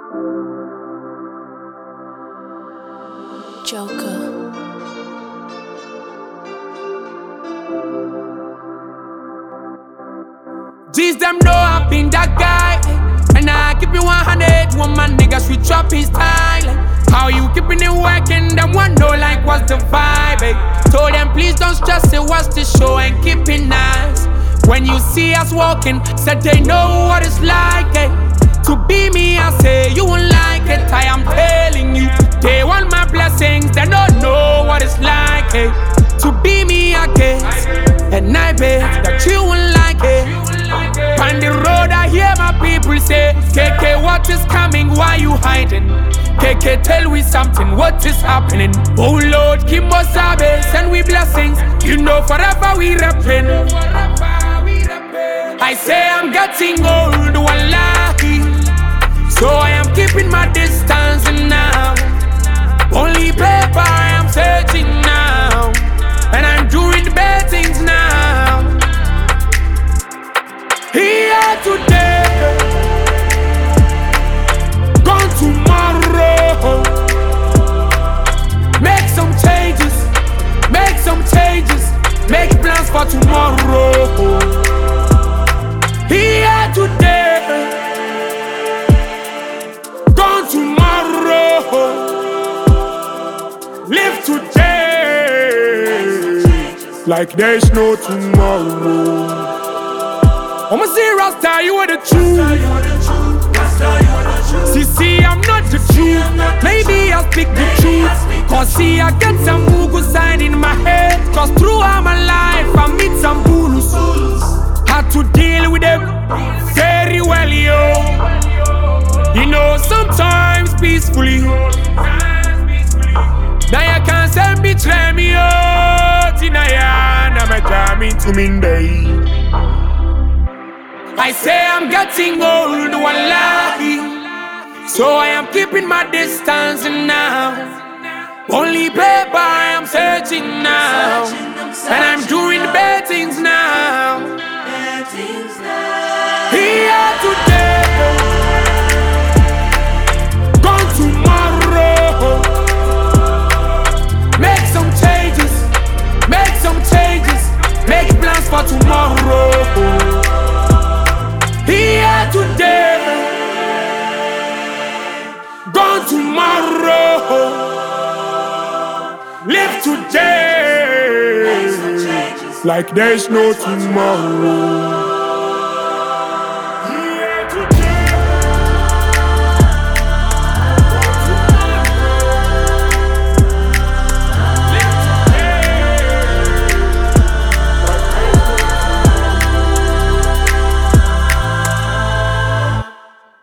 Joker. G's them know I've been that guy, and I keep it 100. One man niggas switch up his style. How you keeping it working? Them one know like what's the vibe? Told them please don't stress it, watch the show and keep it nice. When you see us walking, said they know what it's like. To be me, I say you won't like it. I am telling you, they want my blessings, they don't know what it's like. To be me, I guess, and I bet that you won't like it. On the road, I hear my people say, KK, what is coming? Why you hiding? KK, tell we something, what is happening? Oh Lord, keep us service and we blessings. You know forever we reppin'. I say I'm getting old, wallahi, so I am keeping my distance now. Only paper I am searching now, and I'm doing bad things now. Here today, gone tomorrow. Make some changes, make some changes, make plans for tomorrow. Here today, gone tomorrow. Live today like there's no tomorrow. I'm a serious star, you are the truth. See, I'm not the truth. Maybe I'll speak the truth. Cause see, I get some Google sign in my head. Cause throughout my life, I meet some bulus. Had to deal with them very well, yo. You know, sometimes peacefully. Now you can't say betray me, oh. Tinaya, na me coming to me day. I say I'm getting old, wallahi, so I am keeping my distance now. Only paper I am searching now, and I'm doing bad things now. Here today, gone tomorrow. Make some changes, make some changes, make plans for tomorrow. Here today, gone tomorrow. Live today like there's no tomorrow.